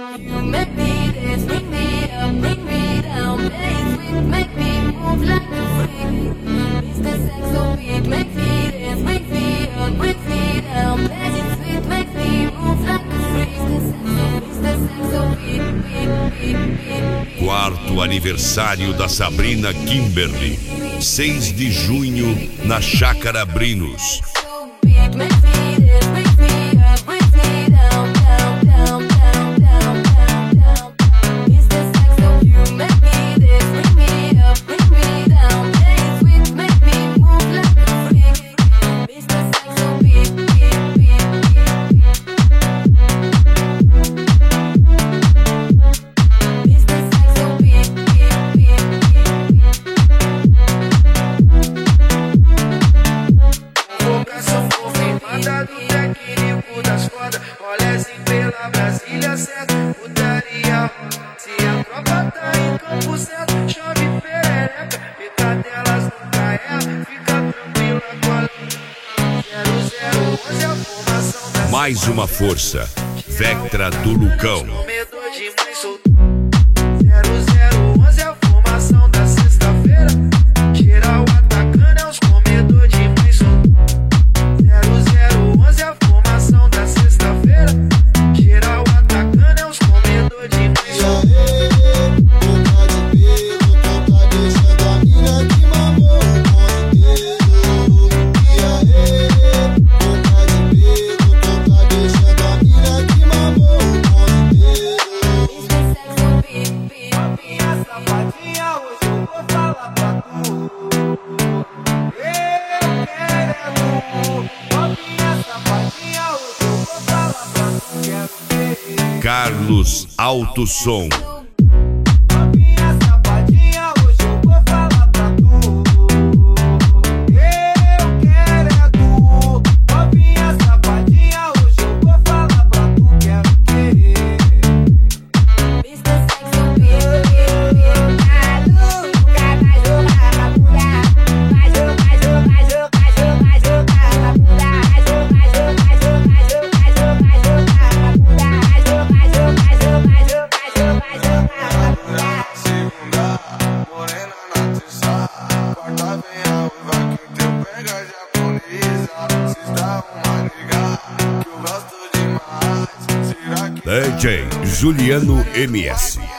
You make me dance, bring me up, bring me down. Play sweet, make me move like a freak. Mr. Saxo beat, make me dance, bring me up, bring me down. Play sweet, make me move like a freak. Mr. Saxo beat, beat, beat, beat. Quarto aniversário da Sabrina Kimberly, 6 de junho, na Chácara Brinos. Do técnico das fodas, molece pela Brasília certo, putaria. Se a tropa tá em campo certo, chove perereca, picadelas nunca erra, fica tranquila com a 0011 a formação da Mais uma força, Vectra do Lucão. Comedor de mãe solteira. 0011 a formação da sexta-feira, geral atacando é os comedor de mãe solteira. 0011 a formação da sexta-feira, geral atacando é os comedor de mãe solteira. Boca de pelo, tu tá deixando a mina que mamou o mundo inteiro. E aí, boca de pelo, tu tá deixando a mina que mamou o mundo inteiro. Minha safadinha, hoje eu vou falar pra tu. Eu quero minha safadinha, hoje eu vou falar pra tu. Quero ver. Carlos Alto Som. Minha safadinha, hoje eu vou falar pra tu. Eu quero é tu. Minha safadinha, hoje eu vou falar pra tu. Quero querer. Mr. Saxo beat, beat, beat. Nunca vai jogar pra mudar. Vai jogar, jogar, jogar, jogar, jogar pra mudar. Vai jogar, jogar, jogar, jogar, jogar, jogar pra mudar. Vai jogar, jogar, jogar, jogar, jogar, jogar pra mudar. Segunda, morena na terça, quarta vem a uiva que teu pega japonesa. Sexta uma nega que eu gosto demais. Será que DJ Juliano MS.